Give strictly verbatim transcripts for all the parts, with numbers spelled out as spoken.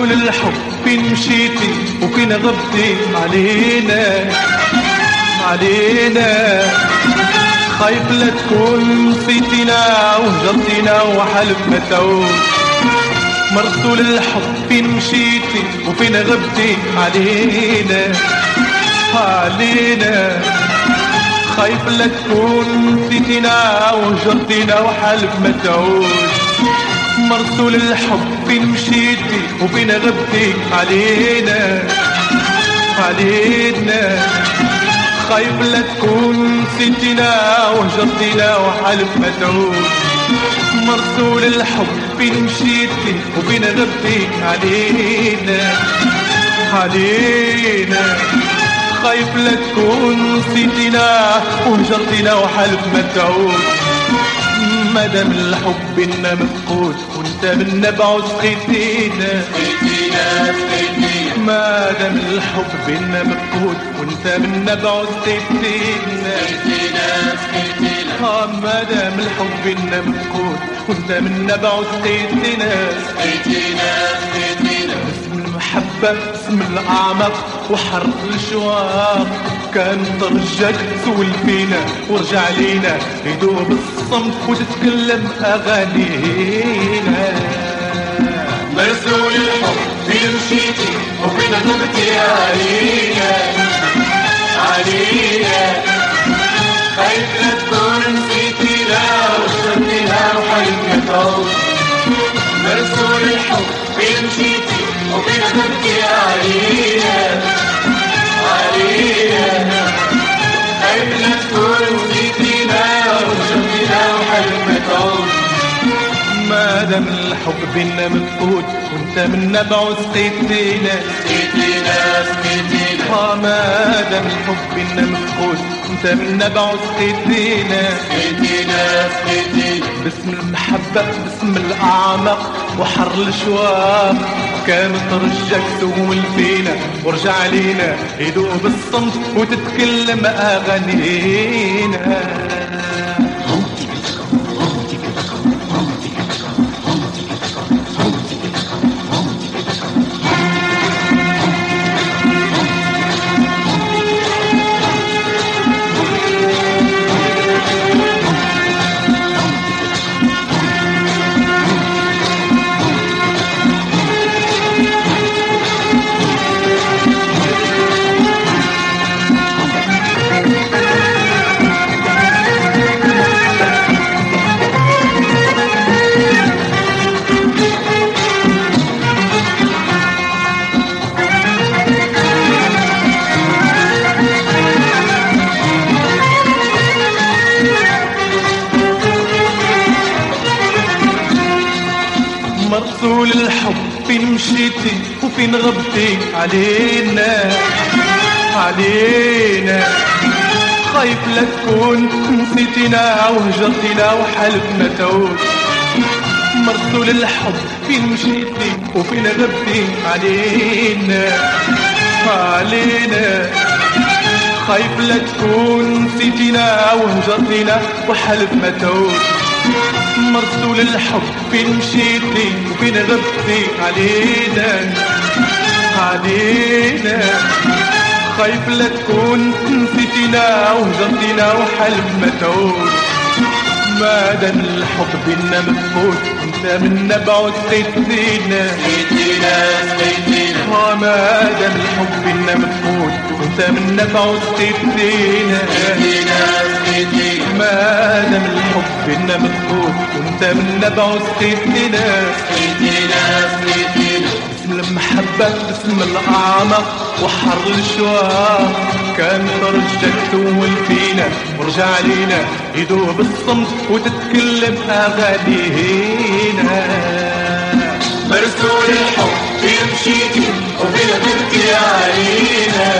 مرسول الحب فين مشيتي وفين غبتي علينا علينا، خايف لا تكون نسيتينا وهجرتينا وحلف ما تعود. مرسول الحب فين مشيتي وفين غبتي علينا علينا، خايف لا تكون نسيتينا وهجرتينا وحلف ما تعود. مرسول الحب فين مشيتي وفين غبتي علينا علينا، خايف لا تكون نسيتينا وهجرتينا وحلف ما تعود. مرسول الحب فين مشيتي وفين غبتي علينا علينا، خايف لا تكون نسيتينا وهجرتينا وحلف ما تعود. مادام الحب إنا مفقود وانت منا بعد سقيتينا سقيتينا سقيتينا، مادام الحب إنا مفقود وانت منا بعد سقيتينا سقيتينا سقيتينا، آه مادام الحب إنا مفقود وانت منا بعد سقيتينا سقيتينا سقيتينا. اسم المحبة اسم الأعمق وحر الشواق، كان ترجاك تسول فينا ورجع لينا يدوب الصمت وتتكلم أغانينا. مرسول الحب فين مشيتي وفين غبتي علينا علينا، خايف لا تكون نسيتينا وهجرتينا وحلف ما تعود. مرسول الحب فين مشيتي وفين غبتي علينا علينا، خايف لا تكون نسيتينا وهجرتينا وحلف ما تعود. مادام الحب بينا مفقود وانت منا بعد سقيتينا سقيتينا سقيتينا، آه مادام الحب بينا مفقود وانت منا بعد سقيتينا سقيتينا سقيتينا. باسم المحبة باسم الأعمق وحر الشواق، كان ترجاك تقول فينا ورجع لينا يدوب الصمت وتتكلم أغانينا. مرسول الحب فين مشيتي وفين غبتي علينا علينا، خايف لا تكون نسيتينا وهجرتينا وحلف ما تعود. مرسول الحب فين مشيتي وفين غبتي علينا علينا، خايف لا تكون نسيتينا وهجرتينا وحلف ما تعود. مرسول الحب فين مشيتي وفين غبتي علينا علينا، خايف لا تكون نسيتينا وهجرتينا وحلف ما تعود. مادام الحب بينا مفقود وانت منا بعد سقيتينا سقيتينا سقيتينا، آه مادام الحب بينا مفقود وانت منا بعد سقيتينا سقيتينا سقيتينا، مادام الحب بينا مفقود وانت منا بعد سقيتينا سقيتينا سقيتينا. اسم المحبة اسم الأعمق وحر الشواق، كان ترجاك تول فينا ورجع لينا يدوب الصمت وتتكلم أغانينا. مرسول الحب فين مشيتي وفين غبتي علينا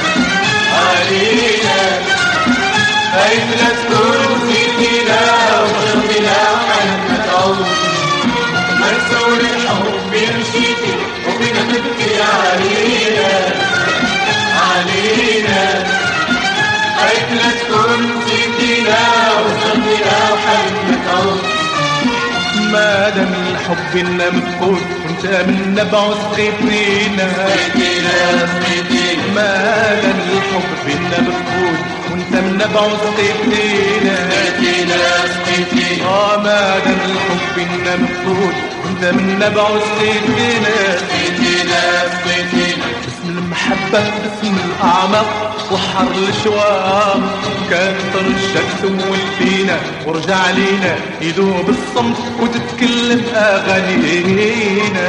علينا، خايف لا تكون نسيتينا وهجرتينا وحلف ما تعود. مرسول الحب فين مشيتي وفين غبتي علينا علينا، خايف لا تكون نسيتينا وهجرتينا وحلف ما تعود. مادام الحب إنا مفقود وانت من نبع سقيتينا مالا الحب بينا مفقود وانت من نبع سقيتينا اه مالا الحب بينا مفقود وانت من نبع سقيتينا باسم المحبة باسم الأعماق وحر الشواق كان ترجع تسول فينا ورجع لينا يذوب الصمت وتتكلم أغانينا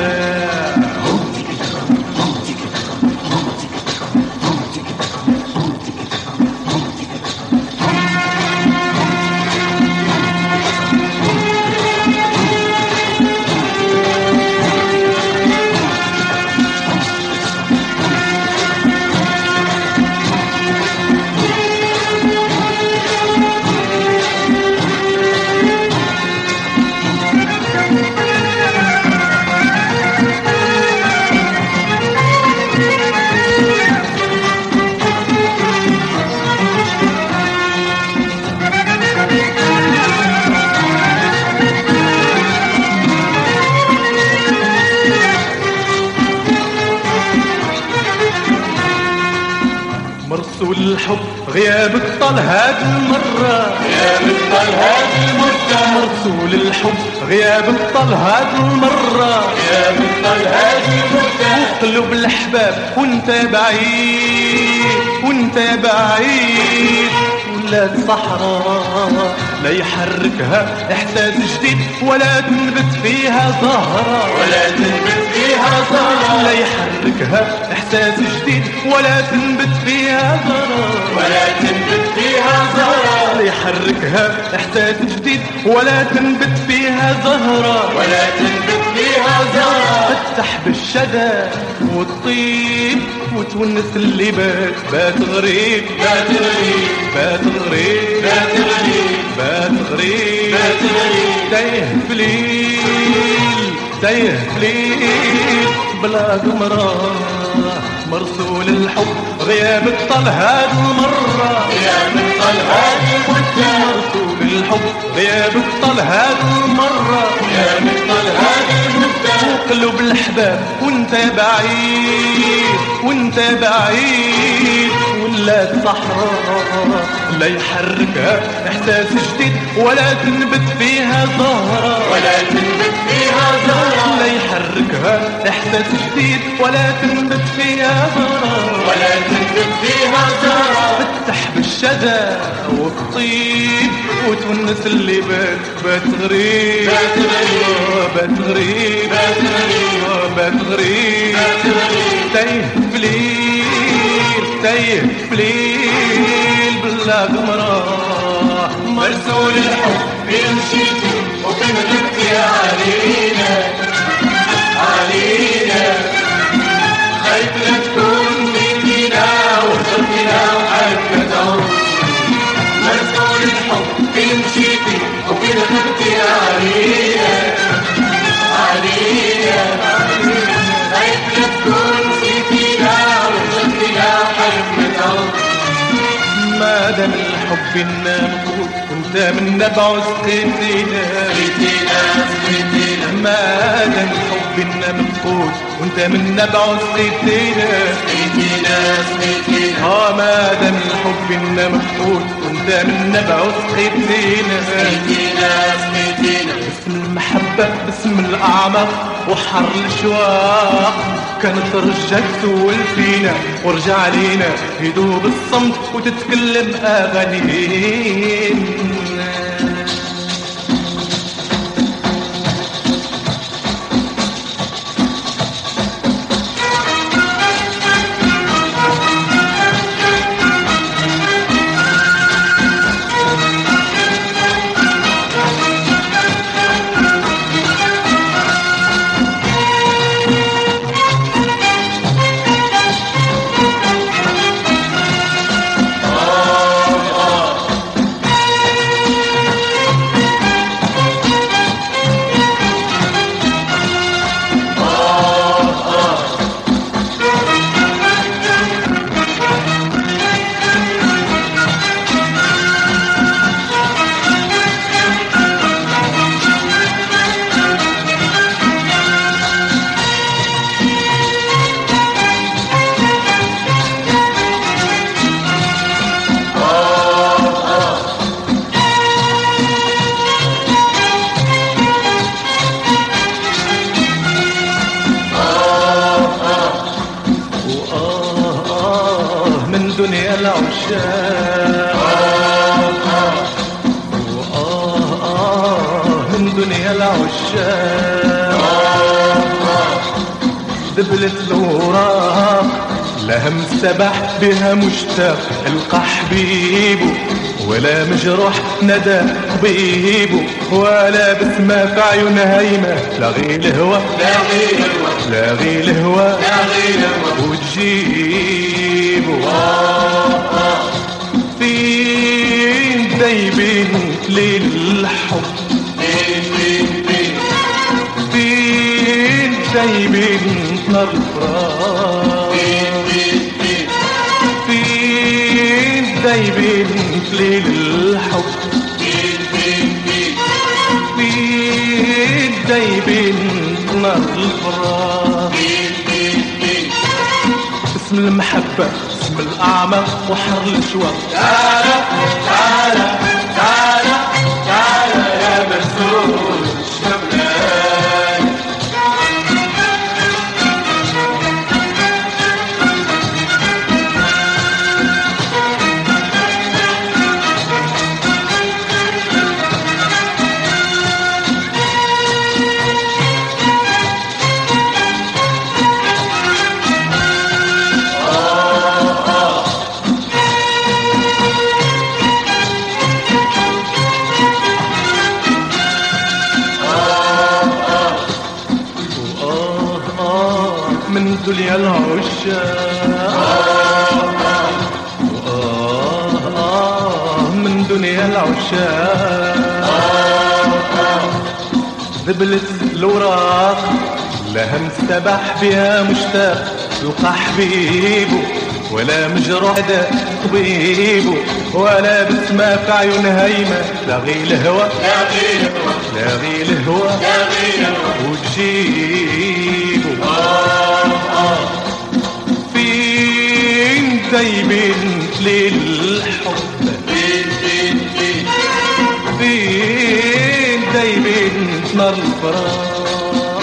مرسول الحب غيابك طال هاد المرة غيابك طال هاد المرة مرسول الحب غيابك طال هاد المرة غيابك طال هاد المرة قلوب الأحباب وانت بعيد وانت بعيد ولا صحراء لا يحركها إحساس جديد ولا تنبت فيها زهرة ولا تنبت فيها زهرة لا يحركها إحساس جديد ولا تنبت فيها زهرة ولا تنبت فيها زهرة لا يحركها إحساس جديد ولا تنبت فيها زهرة ولا تنبت فيها زهرة تفتح بالشذا والطيب وتونس اللي بات بات غريب بات غريب بات غريب بات غريب بات غريب بات غريب تايه فليل تايه فليل بلا قمرة مرسول الحب غيابك طال هاد المرة غيابك طال هاد المرة مرسول الحب غيابك طال هاد المرة غيابك طال هاد المرة قلوب الأحباب وانت بعيد وانت بعيد ولا صحراء لا يحركها إحساس جديد ولا تنبت فيها زهرة ولا تنبت فيها زهرة لا يحركها إحساس جديد ولا تنبت فيها زهرة ولا تنبت فيها زهرة تفتح بالشذا والطيب وتونس اللي بات بات غريب بات غريب بات غريب بات غريب بات غريب بات غريب تايه فليل تايه فليل بلا قمرة مرسول الحب بيمشيتي وبنغبتي علينا علينا خايف لا تكون مننا وخربنا وحالك تعود مرسول الحب بيمشيتي وبنغبتي علينا علينا خايف لا تكون فينا وخربنا وحالك تعود ما دام الحب إنا مفقود وانت من نبع سقيتينا سقيتينا سقيتينا ما دام الحب إنا مفقود وانت من نبع سقيتينا سقيتينا سقيتينا اه ما دام الحب إنا مفقود وانت من نبع سقيتينا سقيتينا سقيتينا باسم المحبة باسم الأعماق وحر الشواق كانت رجعك تول فينا ورجع لينا يدوب الصمت وتتكلم أغانينا دنيا العشاق دبلت الوراق لهم سبح بها مشتاق القى حبيبه ولا مجروح ندى طبيبه ولا بسمة في عيون هيمة لا غير الهوى لا غير الهوى لا غير الهوى لا غير الهوى وتجيبه فين دايبين ليل الحب فين دايبين نار الفراق فين دايبين ليل الحب فين دايبين نار الفراق اسم المحبة اسم الأعماق وحر الأشواق تعالى تعالى تعالى تعالى يا مسرور الشملان من دنيا العشاق آه آه من دنيا العشاق ذبلت الوراق لهم سبح بها مشتاق لقى حبيبه ولا مجروح دا طبيبه ولا بسمة في عيون هيمة لا غير الهوى لا غير الهوى لا غير الهوى لا غير الهوى وتجيبه فين دايبين ليل الحب فين دايبين نار الفراق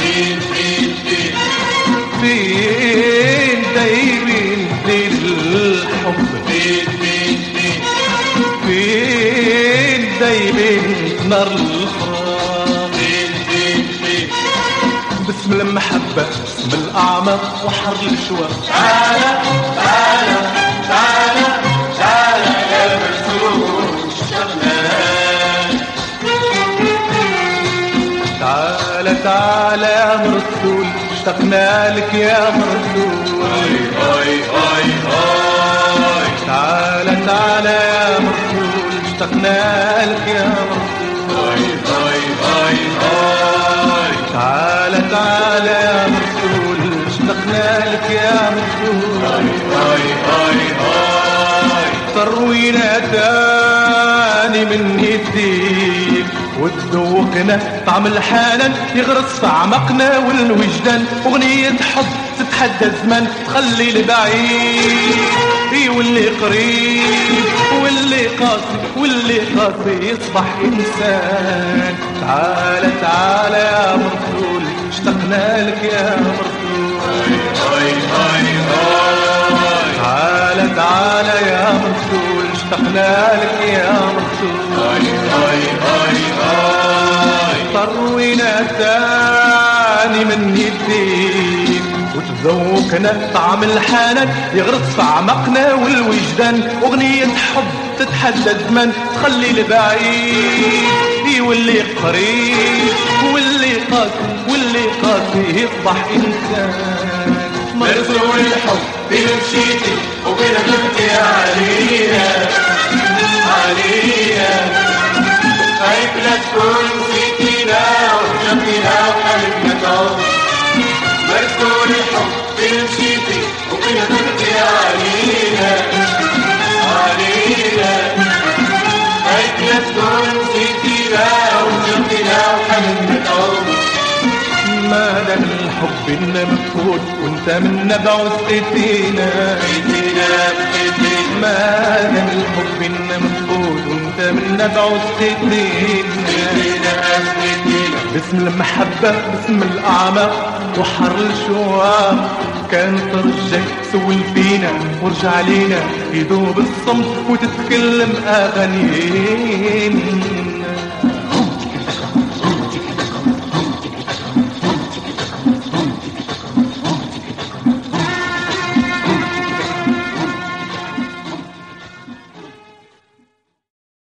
فين دايبين ليل الحب فين دايبين نار الفراق باسم المحبة اسم الأعماق وحر الأشواق تعالى تعالى تعالى تعالى يا مسرور الشملان تعالى تعالى يا مرسول اشتقنا لك يا مرسول هاي هاي هاي هاي تعالى تعالى يا مرسول اشتقنا لك يا مرسول هاي هاي هاي هاي تعالى تعالى يا مرسول اشتقنا لك يا مرسول هاي هاي هاي تروينا تاني من يديك وتذوقنا طعم الحنان يغرس في اعماقنا والوجدان اغنية حب تتحدى الزمان تخلي البعيد واللي قريب واللي قاسي واللي قاسي يصبح انسان تعالى تعالى يا مرسول اشتقنا لك يا مرسول هاي هاي هاي تعالى تعالى يا مرسول اشتقنا لك يا مرسول هاي هاي هاي هاي طروينا تاني من يديك وتذوقنا طعم الحنان يغرس في اعماقنا والوجدان اغنية حب تتحدى الزمان تخلي البعيد واللي قريب واللي قاسي واللي قاسي يصبح انسان مرسول الحب بين مشيتي وبين غبتي علينا علينا خايف لا تكون نسيتينا وجنبنا وحبيبنا تعود مرسول الحب بين مشيتي وبين غبتي علينا علينا خايف لا تكون نسيتينا وجنبنا وحبيبنا تعود ما دام الحب إنا مفقود وانت منا بعوز ايدينا ما دام الحب إنا مفقود وانت منا بعوز ايدينا باسم المحبة باسم الأعماق وحر الشواق كان ترجع سول فينا ورجع لينا يدوب الصمت وتتكلم أغانينا